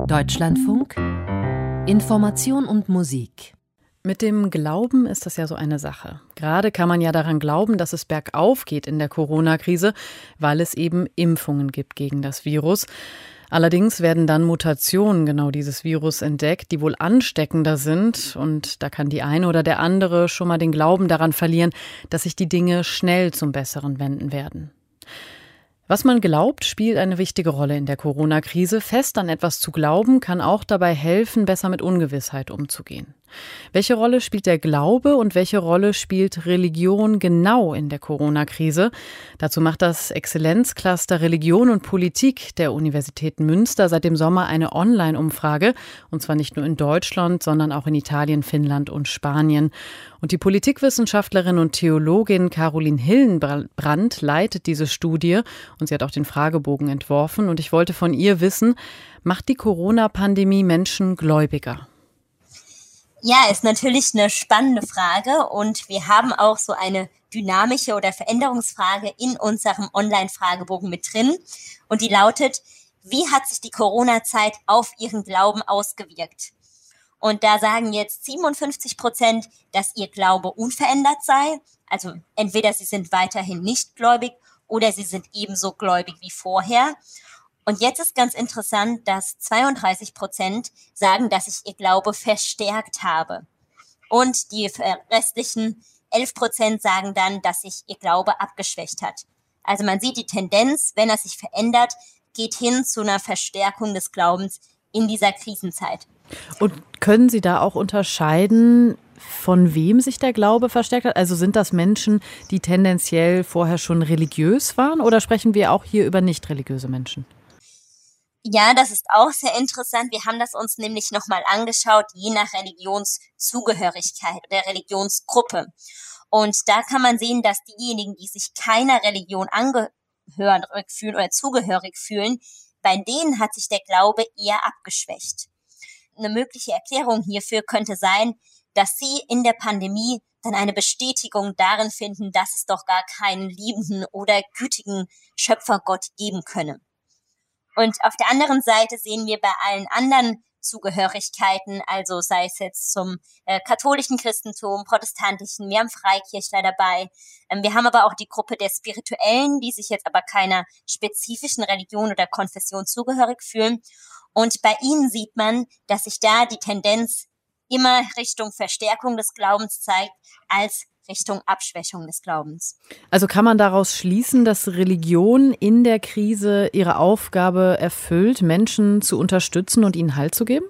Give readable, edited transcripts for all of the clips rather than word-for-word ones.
Deutschlandfunk Information und Musik. Mit dem Glauben ist das ja so eine Sache. Gerade kann man ja daran glauben, dass es bergauf geht in der Corona-Krise, weil es eben Impfungen gibt gegen das Virus. Allerdings werden dann Mutationen genau dieses Virus entdeckt, die wohl ansteckender sind. Und da kann die eine oder der andere schon mal den Glauben daran verlieren, dass sich die Dinge schnell zum Besseren wenden werden. Was man glaubt, spielt eine wichtige Rolle in der Corona-Krise. Fest an etwas zu glauben, kann auch dabei helfen, besser mit Ungewissheit umzugehen. Welche Rolle spielt der Glaube und welche Rolle spielt Religion genau in der Corona-Krise? Dazu macht das Exzellenzcluster Religion und Politik der Universität Münster seit dem Sommer eine Online-Umfrage. Und zwar nicht nur in Deutschland, sondern auch in Italien, Finnland und Spanien. Und die Politikwissenschaftlerin und Theologin Caroline Hillenbrand leitet diese Studie. Und sie hat auch den Fragebogen entworfen. Und ich wollte von ihr wissen, macht die Corona-Pandemie Menschen gläubiger? Ja, ist natürlich eine spannende Frage und wir haben auch so eine dynamische oder Veränderungsfrage in unserem Online-Fragebogen mit drin und die lautet, wie hat sich die Corona-Zeit auf Ihren Glauben ausgewirkt? Und da sagen jetzt 57%, dass Ihr Glaube unverändert sei, also entweder Sie sind weiterhin nicht gläubig oder Sie sind ebenso gläubig wie vorher. Und jetzt ist ganz interessant, dass 32% sagen, dass ich ihr Glaube verstärkt habe. Und die restlichen 11% sagen dann, dass sich ihr Glaube abgeschwächt hat. Also man sieht die Tendenz, wenn er sich verändert, geht hin zu einer Verstärkung des Glaubens in dieser Krisenzeit. Und können Sie da auch unterscheiden, von wem sich der Glaube verstärkt hat? Also sind das Menschen, die tendenziell vorher schon religiös waren oder sprechen wir auch hier über nicht religiöse Menschen? Ja, das ist auch sehr interessant. Wir haben das uns nämlich nochmal angeschaut, je nach Religionszugehörigkeit oder Religionsgruppe. Und da kann man sehen, dass diejenigen, die sich keiner Religion angehörig fühlen oder zugehörig fühlen, bei denen hat sich der Glaube eher abgeschwächt. Eine mögliche Erklärung hierfür könnte sein, dass sie in der Pandemie dann eine Bestätigung darin finden, dass es doch gar keinen liebenden oder gütigen Schöpfergott geben könne. Und auf der anderen Seite sehen wir bei allen anderen Zugehörigkeiten, also sei es jetzt zum katholischen Christentum, protestantischen, wir haben Freikirchler dabei. Wir haben aber auch die Gruppe der Spirituellen, die sich jetzt aber keiner spezifischen Religion oder Konfession zugehörig fühlen. Und bei ihnen sieht man, dass sich da die Tendenz immer Richtung Verstärkung des Glaubens zeigt, als Richtung Abschwächung des Glaubens. Also kann man daraus schließen, dass Religion in der Krise ihre Aufgabe erfüllt, Menschen zu unterstützen und ihnen Halt zu geben?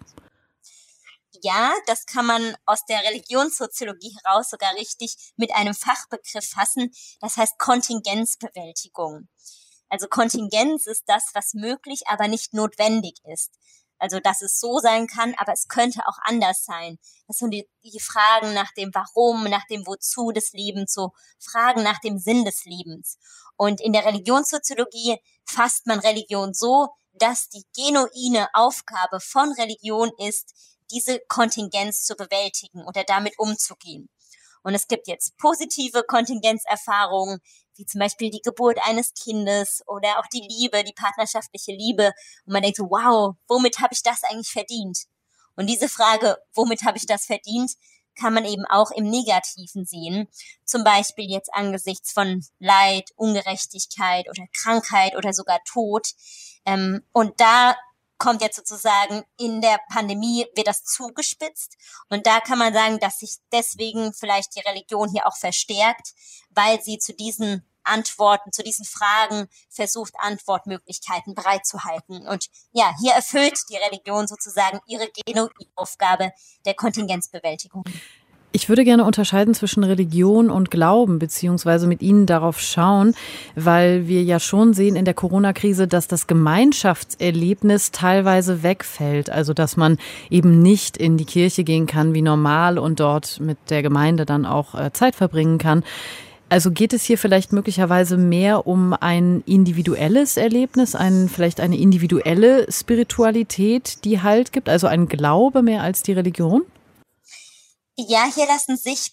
Ja, das kann man aus der Religionssoziologie heraus sogar richtig mit einem Fachbegriff fassen, das heißt Kontingenzbewältigung. Also Kontingenz ist das, was möglich, aber nicht notwendig ist. Also, dass es so sein kann, aber es könnte auch anders sein. Das sind die Fragen nach dem Warum, nach dem Wozu des Lebens, so Fragen nach dem Sinn des Lebens. Und in der Religionssoziologie fasst man Religion so, dass die genuine Aufgabe von Religion ist, diese Kontingenz zu bewältigen oder damit umzugehen. Und es gibt jetzt positive Kontingenzerfahrungen, wie zum Beispiel die Geburt eines Kindes oder auch die Liebe, die partnerschaftliche Liebe. Und man denkt so, wow, womit habe ich das eigentlich verdient? Und diese Frage, womit habe ich das verdient, kann man eben auch im Negativen sehen. Zum Beispiel jetzt angesichts von Leid, Ungerechtigkeit oder Krankheit oder sogar Tod. Und da kommt jetzt sozusagen in der Pandemie, wird das zugespitzt. Und da kann man sagen, dass sich deswegen vielleicht die Religion hier auch verstärkt, weil sie zu diesen Antworten, zu diesen Fragen versucht, Antwortmöglichkeiten bereitzuhalten. Und ja, hier erfüllt die Religion sozusagen ihre genuine Aufgabe der Kontingenzbewältigung. Ich würde gerne unterscheiden zwischen Religion und Glauben, beziehungsweise mit Ihnen darauf schauen, weil wir ja schon sehen in der Corona-Krise, dass das Gemeinschaftserlebnis teilweise wegfällt. Also, dass man eben nicht in die Kirche gehen kann wie normal und dort mit der Gemeinde dann auch Zeit verbringen kann. Also geht es hier vielleicht möglicherweise mehr um ein individuelles Erlebnis, vielleicht eine individuelle Spiritualität, die Halt gibt, also ein Glaube mehr als die Religion? Ja, hier lassen sich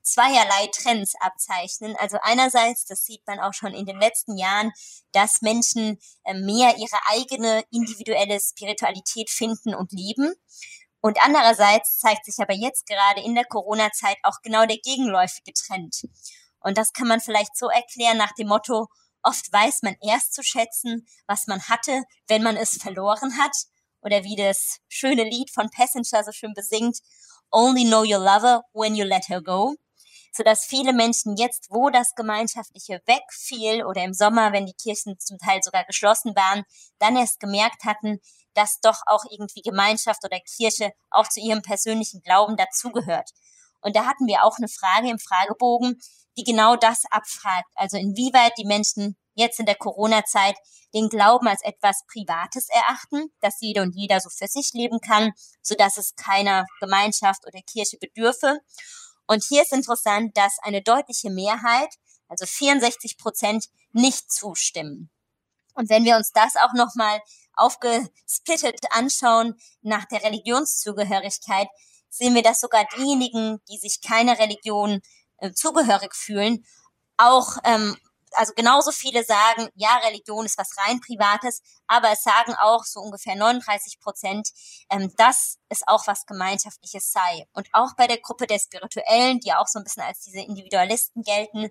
zweierlei Trends abzeichnen. Also einerseits, das sieht man auch schon in den letzten Jahren, dass Menschen mehr ihre eigene individuelle Spiritualität finden und leben. Und andererseits zeigt sich aber jetzt gerade in der Corona-Zeit auch genau der gegenläufige Trend. Und das kann man vielleicht so erklären nach dem Motto, oft weiß man erst zu schätzen, was man hatte, wenn man es verloren hat. Oder wie das schöne Lied von Passenger so schön besingt, Only know your lover when you let her go. Sodass viele Menschen jetzt, wo das Gemeinschaftliche wegfiel oder im Sommer, wenn die Kirchen zum Teil sogar geschlossen waren, dann erst gemerkt hatten, dass doch auch irgendwie Gemeinschaft oder Kirche auch zu ihrem persönlichen Glauben dazugehört. Und da hatten wir auch eine Frage im Fragebogen, die genau das abfragt. Also inwieweit die Menschen jetzt in der Corona-Zeit den Glauben als etwas Privates erachten, das jede und jeder so für sich leben kann, sodass es keiner Gemeinschaft oder Kirche bedürfe. Und hier ist interessant, dass eine deutliche Mehrheit, also 64%, nicht zustimmen. Und wenn wir uns das auch nochmal aufgesplittet anschauen nach der Religionszugehörigkeit, sehen wir, dass sogar diejenigen, die sich keiner Religion zugehörig fühlen, auch also genauso viele sagen, ja, Religion ist was rein Privates, aber es sagen auch so ungefähr 39%, dass es auch was Gemeinschaftliches sei. Und auch bei der Gruppe der Spirituellen, die auch so ein bisschen als diese Individualisten gelten,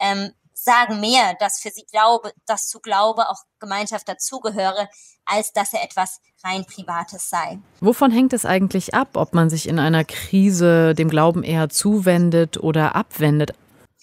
sagen mehr, dass für sie dass zu Glaube auch Gemeinschaft dazugehöre, als dass er etwas rein Privates sei. Wovon hängt es eigentlich ab, ob man sich in einer Krise dem Glauben eher zuwendet oder abwendet?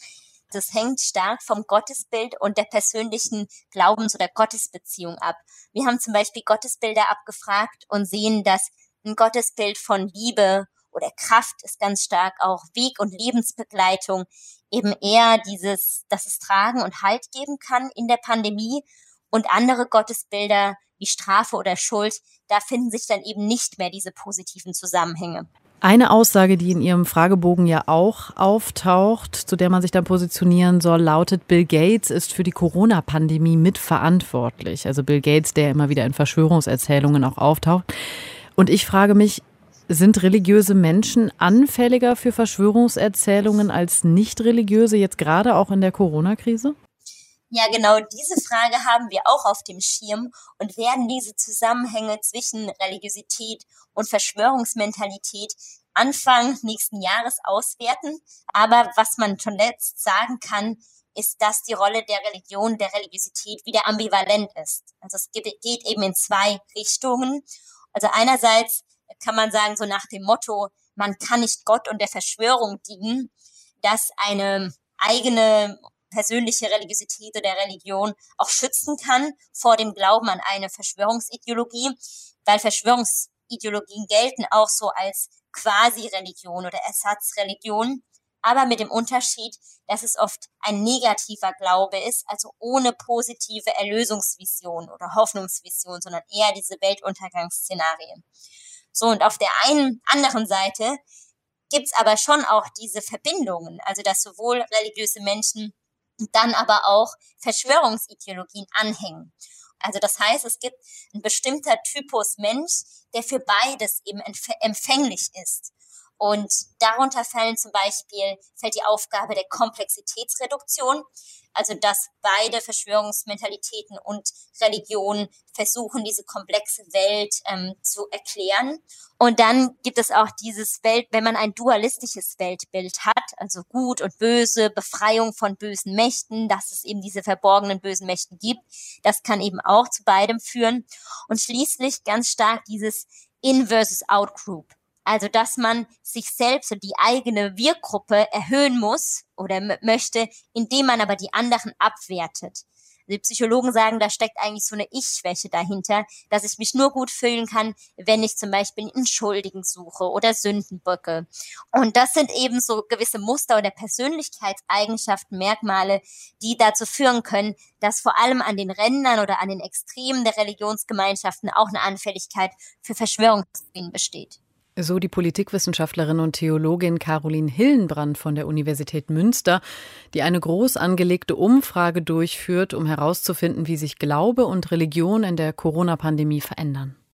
Das hängt stark vom Gottesbild und der persönlichen Glaubens- oder Gottesbeziehung ab. Wir haben zum Beispiel Gottesbilder abgefragt und sehen, dass ein Gottesbild von Liebe oder Kraft ist ganz stark auch Weg- und Lebensbegleitung, eben eher dass es Tragen und Halt geben kann in der Pandemie, und andere Gottesbilder wie Strafe oder Schuld, da finden sich dann eben nicht mehr diese positiven Zusammenhänge. Eine Aussage, die in Ihrem Fragebogen ja auch auftaucht, zu der man sich dann positionieren soll, lautet, Bill Gates ist für die Corona-Pandemie mitverantwortlich. Also Bill Gates, der immer wieder in Verschwörungserzählungen auch auftaucht. Und ich frage mich, sind religiöse Menschen anfälliger für Verschwörungserzählungen als nicht-religiöse, jetzt gerade auch in der Corona-Krise? Ja, genau diese Frage haben wir auch auf dem Schirm und werden diese Zusammenhänge zwischen Religiosität und Verschwörungsmentalität Anfang nächsten Jahres auswerten. Aber was man schon letzt sagen kann, ist, dass die Rolle der Religion, der Religiosität wieder ambivalent ist. Also es geht eben in zwei Richtungen. Also einerseits kann man sagen, so nach dem Motto, man kann nicht Gott und der Verschwörung dienen, dass eine eigene persönliche Religiosität oder Religion auch schützen kann vor dem Glauben an eine Verschwörungsideologie, weil Verschwörungsideologien gelten auch so als Quasi-Religion oder Ersatzreligion, aber mit dem Unterschied, dass es oft ein negativer Glaube ist, also ohne positive Erlösungsvision oder Hoffnungsvision, sondern eher diese Weltuntergangsszenarien. So, und auf der anderen Seite gibt's aber schon auch diese Verbindungen, also dass sowohl religiöse Menschen dann aber auch Verschwörungsideologien anhängen. Also das heißt, es gibt ein bestimmter Typus Mensch, der für beides eben empfänglich ist. Und darunter fällt die Aufgabe der Komplexitätsreduktion, also dass beide Verschwörungsmentalitäten und Religionen versuchen, diese komplexe Welt zu erklären. Und dann gibt es auch dieses wenn man ein dualistisches Weltbild hat, also Gut und Böse, Befreiung von bösen Mächten, dass es eben diese verborgenen bösen Mächten gibt, das kann eben auch zu beidem führen. Und schließlich ganz stark dieses In versus Out Group. Also, dass man sich selbst und die eigene Wir-Gruppe erhöhen muss oder möchte, indem man aber die anderen abwertet. Die Psychologen sagen, da steckt eigentlich so eine Ich-Schwäche dahinter, dass ich mich nur gut fühlen kann, wenn ich zum Beispiel einen Schuldigen suche oder Sündenböcke. Und das sind eben so gewisse Muster oder Persönlichkeitseigenschaften, Merkmale, die dazu führen können, dass vor allem an den Rändern oder an den Extremen der Religionsgemeinschaften auch eine Anfälligkeit für Verschwörungstheorien besteht. So die Politikwissenschaftlerin und Theologin Caroline Hillenbrand von der Universität Münster, die eine groß angelegte Umfrage durchführt, um herauszufinden, wie sich Glaube und Religion in der Corona-Pandemie verändern.